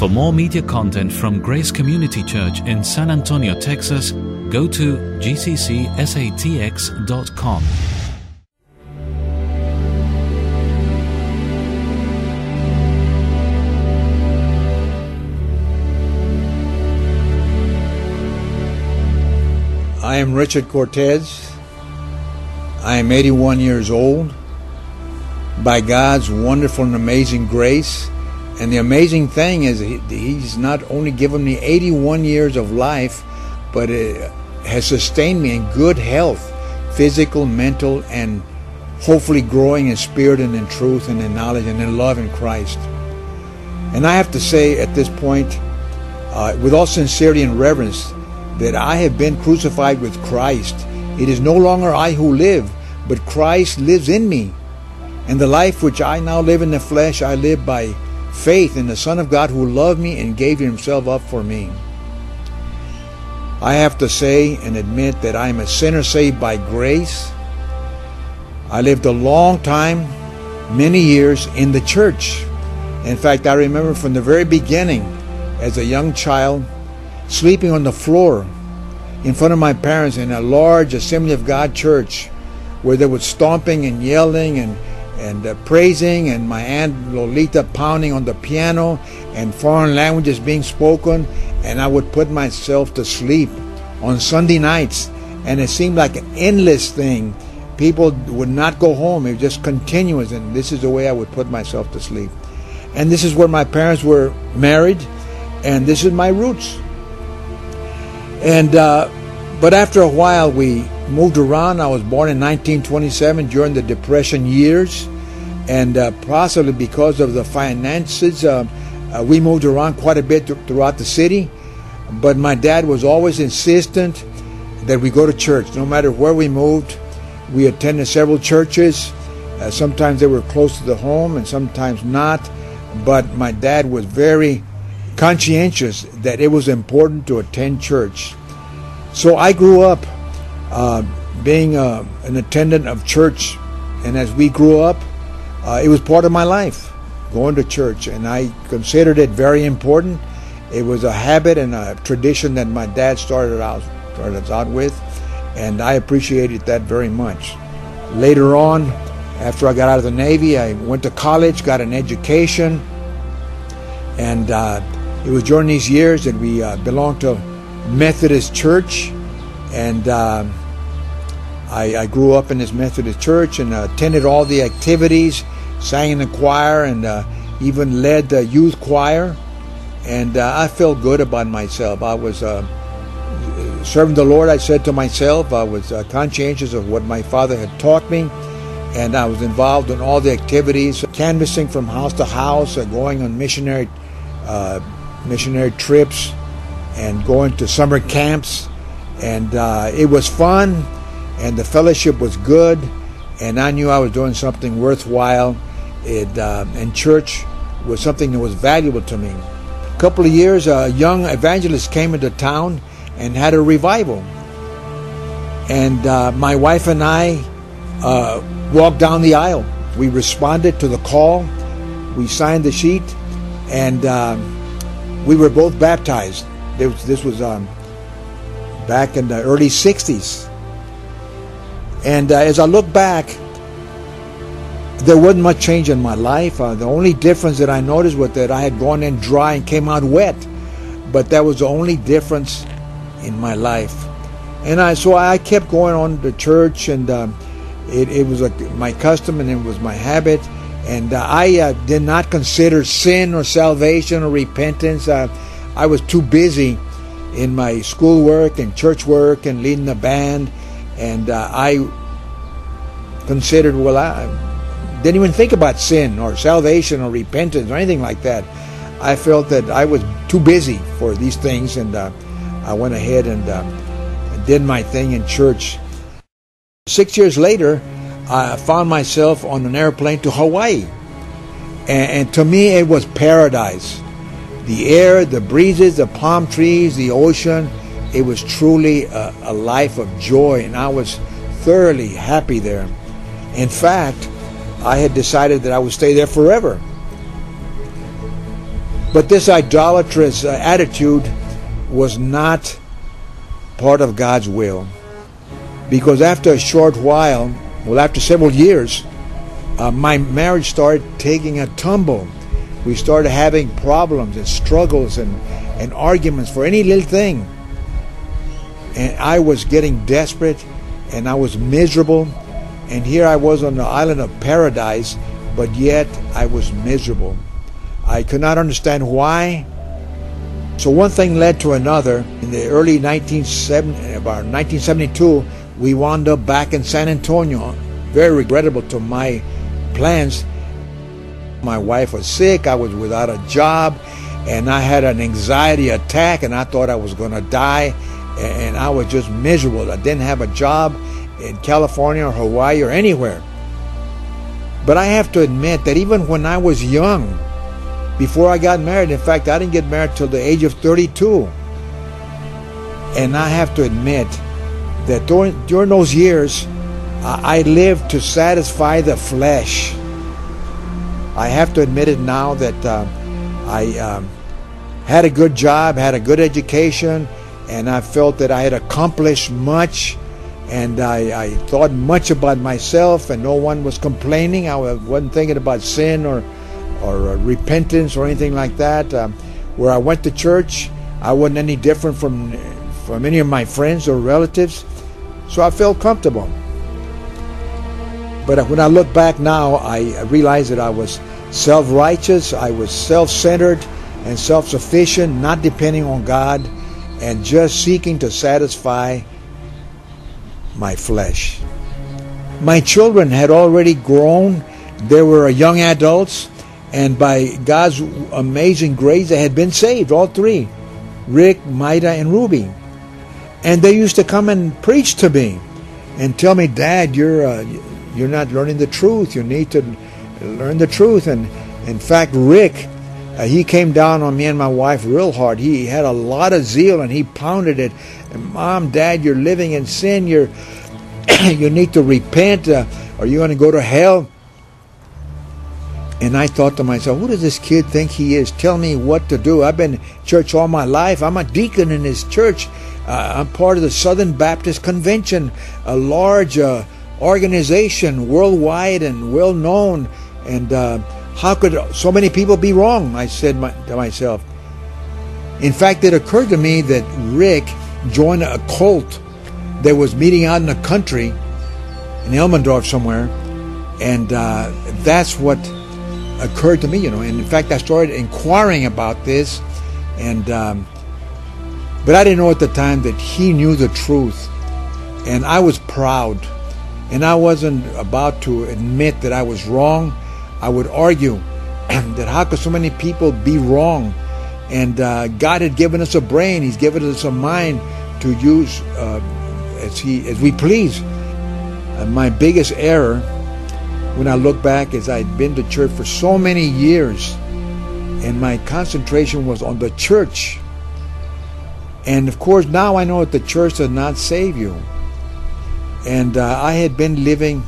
For more media content from Grace Community Church in San Antonio, Texas, go to gccsatx.com. I am Richard Cortez. I am 81 years old. By God's wonderful and amazing grace, and the amazing thing is He's not only given me 81 years of life, but it has sustained me in good health, physical, mental, and hopefully growing in spirit and in truth and in knowledge and in love in Christ. And I have to say at this point, with all sincerity and reverence, that I have been crucified with Christ. It is no longer I who live, but Christ lives in me. And the life which I now live in the flesh, I live by faith in the Son of God who loved me and gave Himself up for me. I have to say and admit that I am a sinner saved by grace. I lived a long time, many years, in the church. In fact, I remember from the very beginning, as a young child, sleeping on the floor in front of my parents in a large Assembly of God church where there was stomping and yelling and praising, and my Aunt Lolita pounding on the piano and foreign languages being spoken, and I would put myself to sleep on Sunday nights, and it seemed like an endless thing. People would not go home. It was just continuous, and this is the way I would put myself to sleep. And this is where my parents were married, and this is my roots. And but after a while we moved around. I was born in 1927 during the Depression years, and possibly because of the finances, we moved around quite a bit throughout the city. But my dad was always insistent that we go to church. No matter where we moved, we attended several churches. Sometimes they were close to the home and sometimes not. But my dad was very conscientious that it was important to attend church. So I grew up being an attendant of church, and as we grew up, it was part of my life, going to church, and I considered it very important. It was a habit and a tradition that my dad started us out with, and I appreciated that very much. Later on, after I got out of the Navy, I went to college, got an education, and it was during these years that we belonged to Methodist Church, and I grew up in this Methodist church and attended all the activities, sang in the choir, and even led the youth choir, and I felt good about myself. I was serving the Lord. I said to myself, I was conscientious of what my father had taught me, and I was involved in all the activities, canvassing from house to house, going on missionary trips, and going to summer camps, and it was fun, and the fellowship was good, and I knew I was doing something worthwhile, and church was something that was valuable to me. A couple of years, a young evangelist came into town and had a revival, and my wife and I walked down the aisle. We responded to the call, we signed the sheet, and we were both baptized. This was back in the early 60s. And as I look back, there wasn't much change in my life. The only difference that I noticed was that I had gone in dry and came out wet. But that was the only difference in my life. And so I kept going on to church, and it was my custom and it was my habit. And I did not consider sin or salvation or repentance. I was too busy in my schoolwork and church work and leading the band, and I considered, well, I didn't even think about sin or salvation or repentance or anything like that. I felt that I was too busy for these things, and I went ahead and did my thing in church. 6 years later, I found myself on an airplane to Hawaii, and to me it was paradise. The air, the breezes, the palm trees, the ocean, it was truly a life of joy, and I was thoroughly happy there. In fact, I had decided that I would stay there forever. But this idolatrous attitude was not part of God's will. Because after a short while, after several years, my marriage started taking a tumble. We started having problems and struggles and arguments for any little thing. And I was getting desperate, and I was miserable. And here I was on the island of paradise, but yet I was miserable. I could not understand why. So one thing led to another. In the early 1972, we wound up back in San Antonio. Very regrettable to my plans. My wife was sick. I was without a job, and I had an anxiety attack, and I thought I was going to die, and I was just miserable. I didn't have a job in California or Hawaii or anywhere. But I have to admit that even when I was young, before I got married, in fact, I didn't get married till the age of 32. And I have to admit that during those years, I lived to satisfy the flesh. I have to admit it now that I had a good job, had a good education, and I felt that I had accomplished much, and I thought much about myself, and no one was complaining. I wasn't thinking about sin or repentance or anything like that. Where I went to church, I wasn't any different from any of my friends or relatives, so I felt comfortable. But when I look back now, I realize that I was self-righteous, I was self-centered and self-sufficient, not depending on God, and just seeking to satisfy my flesh. My children had already grown. They were young adults, and by God's amazing grace, they had been saved, all three, Rick, Maida, and Ruby. And they used to come and preach to me and tell me, "Dad, you're not learning the truth. You need to learn the truth." And in fact, Rick, he came down on me and my wife real hard. He had a lot of zeal, and he pounded it. "Mom, Dad, you're living in sin. You need to repent. Or you're going to go to hell." And I thought to myself, who does this kid think he is? Tell me what to do. I've been in church all my life. I'm a deacon in this church. I'm part of the Southern Baptist Convention, a large organization, worldwide and well known. And how could so many people be wrong? I said to myself. In fact, it occurred to me that Rick joined a cult that was meeting out in the country, in Elmendorf somewhere, and that's what occurred to me, And in fact, I started inquiring about this, and but I didn't know at the time that he knew the truth, and I was proud, and I wasn't about to admit that I was wrong. I would argue that how could so many people be wrong? And God had given us a brain. He's given us a mind to use as we please. My biggest error, when I look back, is I'd been to church for so many years, and my concentration was on the church. And of course, now I know that the church does not save you. And I had been living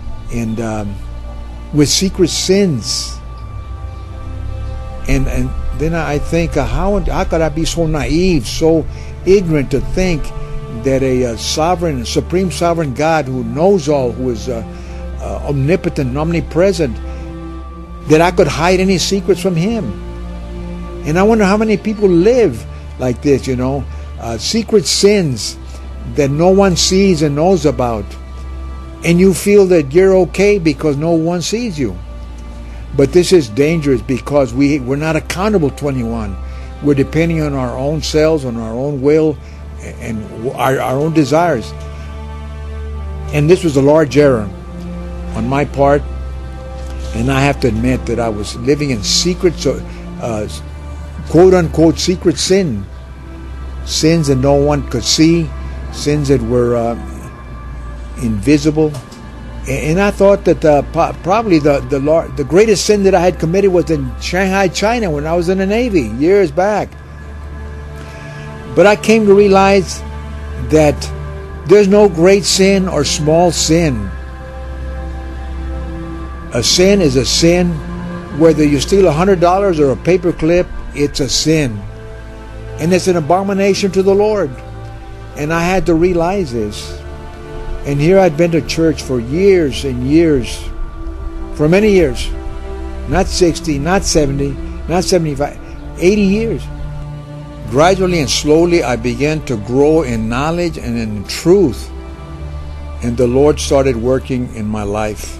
with secret sins. And then I think, how could I be so naive, so ignorant to think that a sovereign, supreme sovereign God who knows all, who is omnipotent, omnipresent, that I could hide any secrets from Him. And I wonder how many people live like this, secret sins that no one sees and knows about. And you feel that you're okay because no one sees you. But this is dangerous because we're not accountable to anyone. We're depending on our own selves, on our own will, and our own desires. And this was a large error on my part. And I have to admit that I was living in secret, quote-unquote, secret sin. Sins that no one could see. Sins that were invisible. And I thought that probably the greatest sin that I had committed was in Shanghai, China, when I was in the Navy years back. But I came to realize that there's no great sin or small sin. A sin is a sin whether you steal $100 or a paper clip, it's a sin. And it's an abomination to the Lord. And I had to realize this. And here I'd been to church for years and years, for many years. Not 60, not 70, not 75, 80 years. Gradually and slowly I began to grow in knowledge and in truth. And the Lord started working in my life.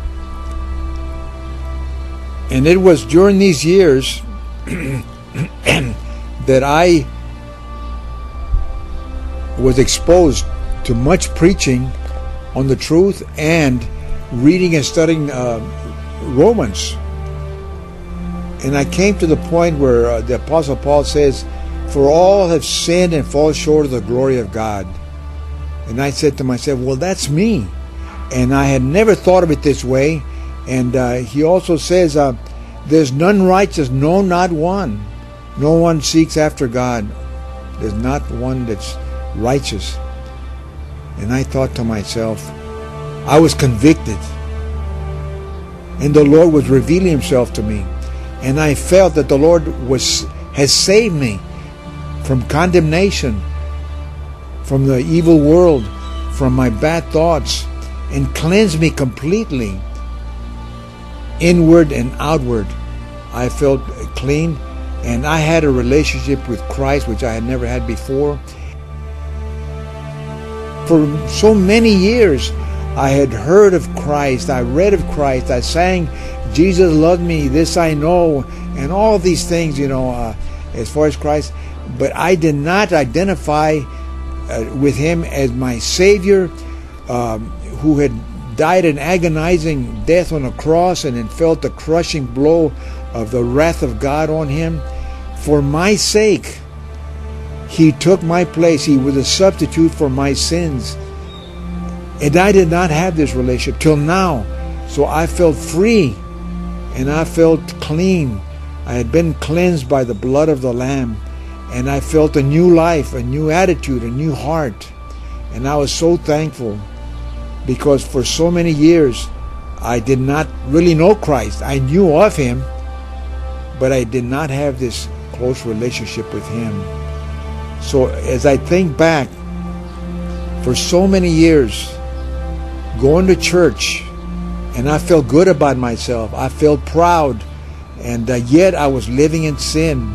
And it was during these years that I was exposed to much preaching on the truth and reading and studying Romans. And I came to the point where the Apostle Paul says, "For all have sinned and fall short of the glory of God." And I said to myself, well, that's me. And I had never thought of it this way. And he also says, there's none righteous, no, not one. No one seeks after God. There's not one that's righteous. And I thought to myself, I was convicted. And the Lord was revealing himself to me. And I felt that the Lord has saved me from condemnation, from the evil world, from my bad thoughts, and cleansed me completely. Inward and outward, I felt clean, and I had a relationship with Christ which I had never had before. For so many years, I had heard of Christ, I read of Christ, I sang, "Jesus loved me, this I know," and all of these things, as far as Christ. But I did not identify with him as my Savior, who had died an agonizing death on a cross and then felt the crushing blow of the wrath of God on him. For my sake, he took my place. He was a substitute for my sins. And I did not have this relationship till now. So I felt free and I felt clean. I had been cleansed by the blood of the Lamb. And I felt a new life, a new attitude, a new heart. And I was so thankful, because for so many years I did not really know Christ. I knew of him, but I did not have this close relationship with him. So as I think back, for so many years, going to church, and I felt good about myself. I felt proud, and yet I was living in sin.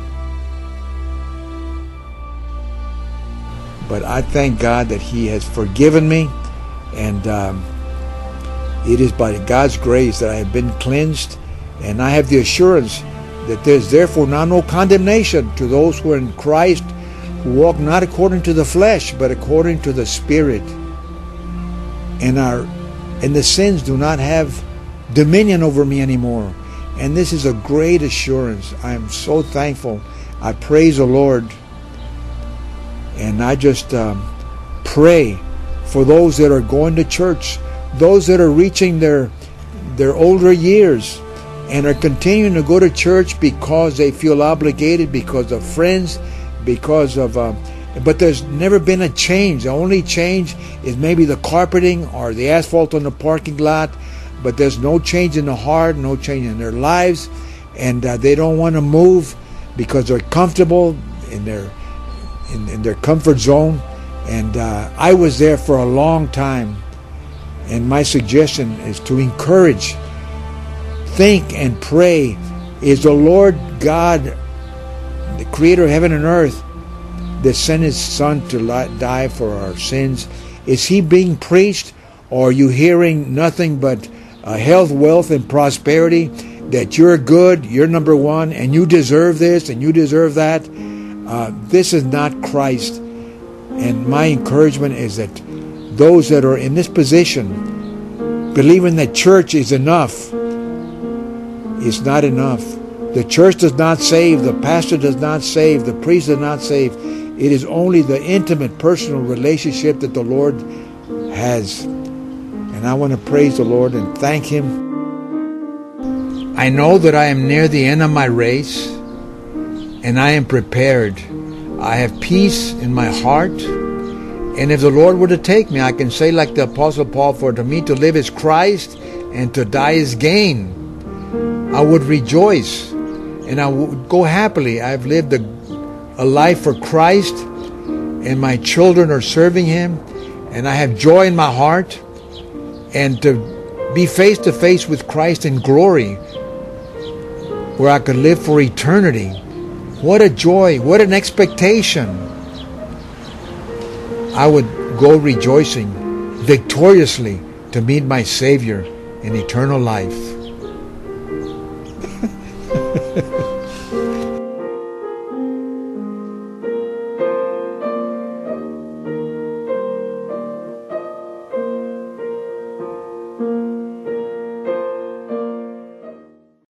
But I thank God that he has forgiven me, and it is by God's grace that I have been cleansed, and I have the assurance that there's therefore now no condemnation to those who are in Christ, who walk not according to the flesh, but according to the Spirit. And the sins do not have dominion over me anymore. And this is a great assurance. I am so thankful. I praise the Lord. And I just pray for those that are going to church, those that are reaching their older years and are continuing to go to church because they feel obligated, because of friends, because of... but there's never been a change. The only change is maybe the carpeting or the asphalt on the parking lot, but there's no change in the heart, no change in their lives, and they don't want to move because they're comfortable in their comfort zone. And I was there for a long time, and my suggestion is to encourage, think and pray. Is the Lord God, the creator of heaven and earth, that sent his son to die for our sins, is he being preached, or are you hearing nothing but health, wealth, and prosperity, that you're good, you're number one, and you deserve this and you deserve that? This is not Christ. And my encouragement is that those that are in this position, believing that church is enough, is not enough. The church does not save, the pastor does not save, the priest does not save. It is only the intimate, personal relationship that the Lord has. And I want to praise the Lord and thank him. I know that I am near the end of my race, and I am prepared. I have peace in my heart. And if the Lord were to take me, I can say like the Apostle Paul, for to me to live is Christ and to die is gain. I would rejoice and I would go happily. I've lived a life for Christ, and my children are serving Him, and I have joy in my heart. And to be face to face with Christ in glory, where I could live for eternity. What a joy, what an expectation. I would go rejoicing victoriously to meet my Savior in eternal life.